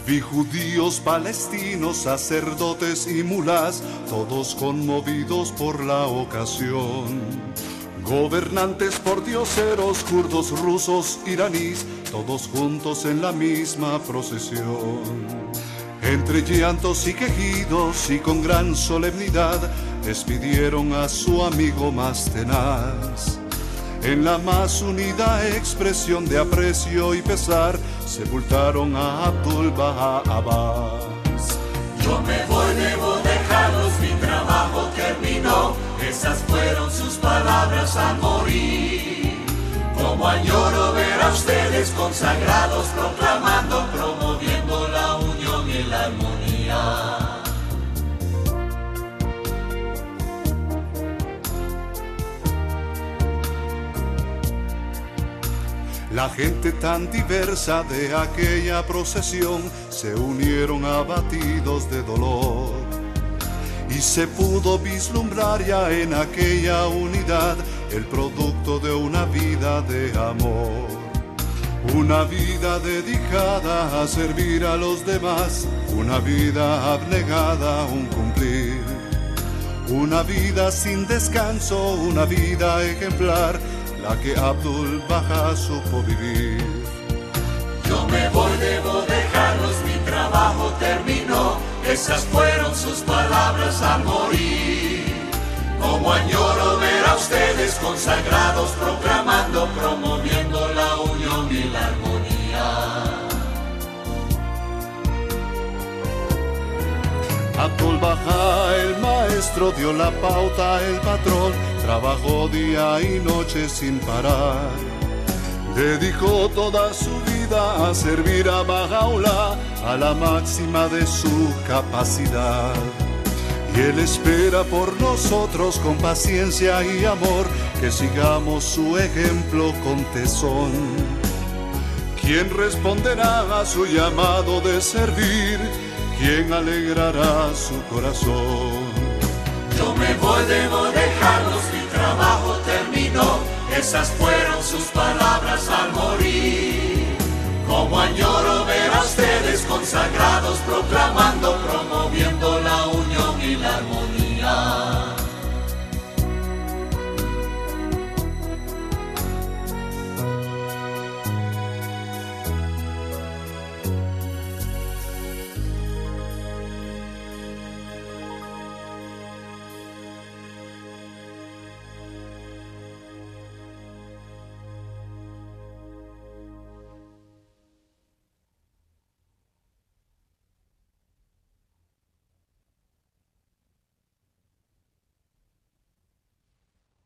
Vi judíos, palestinos, sacerdotes y mulás, todos conmovidos por la ocasión. Gobernantes pordioseros, kurdos, rusos, iraníes, todos juntos en la misma procesión. Entre llantos y quejidos y con gran solemnidad, despidieron a su amigo más tenaz. En la más unida expresión de aprecio y pesar, sepultaron a Abdul Baha Abbas. Yo me voy, debo dejarlos, mi trabajo terminó. Esas fueron sus palabras al morir. Como añoro ver a ustedes consagrados, proclamando, promoviendo la unión y la armonía. La gente tan diversa de aquella procesión se unieron abatidos de dolor, y se pudo vislumbrar ya en aquella unidad el producto de una vida de amor. Una vida dedicada a servir a los demás, una vida abnegada a un cumplir. Una vida sin descanso, una vida ejemplar, la que Abdul Baha supo vivir. Yo me voy, debo dejarlos, mi trabajo terminó. Esas fueron sus palabras al morir. Como añoro ver a ustedes consagrados, proclamando, promoviendo la unión y la armonía. Abdul Baha, el maestro, dio la pauta, el patrón, trabajó día y noche sin parar. Dedicó toda su vida a servir a Bahá'u'lláh a la máxima de su capacidad. Y Él espera por nosotros con paciencia y amor que sigamos su ejemplo con tesón. ¿Quién responderá a su llamado de servir? ¿Quién alegrará su corazón? Yo me voy, debo dejarlos, mi trabajo terminó. Esas fueron sus palabras al morir. Como añoro ver a ustedes consagrados, proclamando,